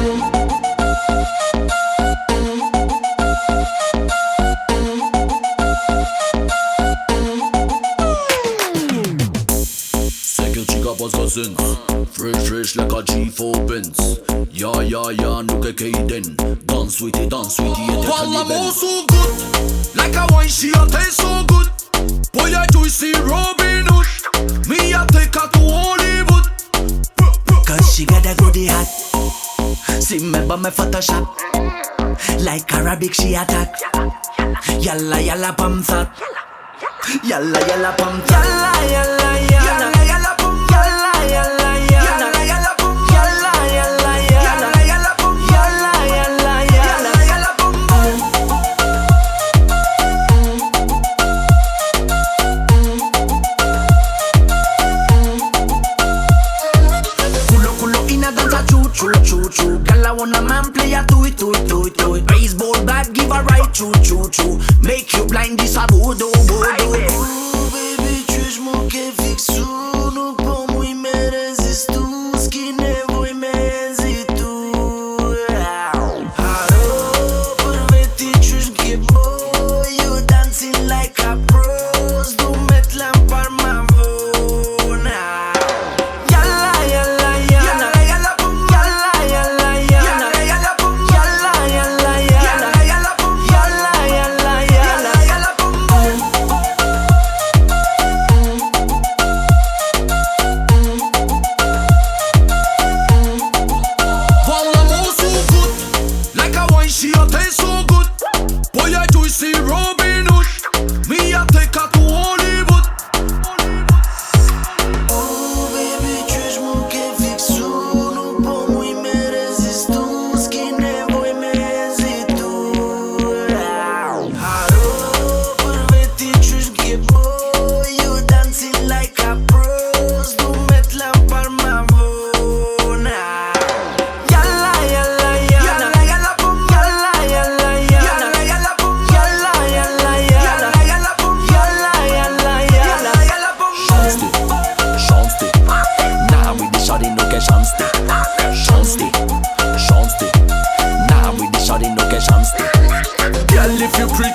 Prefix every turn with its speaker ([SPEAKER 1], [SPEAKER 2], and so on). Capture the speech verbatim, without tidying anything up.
[SPEAKER 1] Cousins, fresh fresh like a G four Benz. Ja ja ja, nu ke Kaden. Dance with it, dance with it.
[SPEAKER 2] Wallah more so good, like a wine she a taste so good. Boy I juicy Robin Hood, me a take her to Hollywood.
[SPEAKER 3] Cause she got a goodie hat. See me by me Photoshop. Like Arabic she attack. Yalla yalla pam that. Yalla yalla pam that. Yalla yalla yalla. Yalla pam. Yalla yalla yalla. Yalla pam. Yalla yalla yalla. Yalla pam. Yalla yalla yalla. Yalla pam. Culo culo in a dance a choo choo choo choo. Girl I want a man play a do it do it do it do it. Baseball bat give a right choo choo choo. Make you blind this a voodoo voodoo. Baby, tu es mon que fixo. No como y me resisto. Que nevo me hesito. Hello, por ver ti tu es que boy. You dancing like a pros. Do met la parma vona. Yalla yalla yalla. Yalla pum. Yalla yalla yalla. Yalla pum. Yalla yalla yalla. Yalla pum. Yalla yalla yalla. Yalla pum.
[SPEAKER 2] Wallah more so good, like a wine she a taste so good. Boy I juicy Robin Hood, me a take her to Hollywood.
[SPEAKER 3] Oh baby, tu es mon que fixo. No como y me resisto. Que nevo y me hesito. Hello, por ver ti tu es que boy. You dancing like a pros. Do met la parma vona. Yalla yalla yalla. Yalla pum. Yalla yalla yalla. Yalla pum. Yalla yalla yalla. Yalla pum. Yalla yalla yalla. Yalla pum.
[SPEAKER 1] Chance it, chance it. Nah, with the shawty no get chance it. Chance it, chance it. Nah, with the shawty no get chance it.
[SPEAKER 2] Girl if you pretty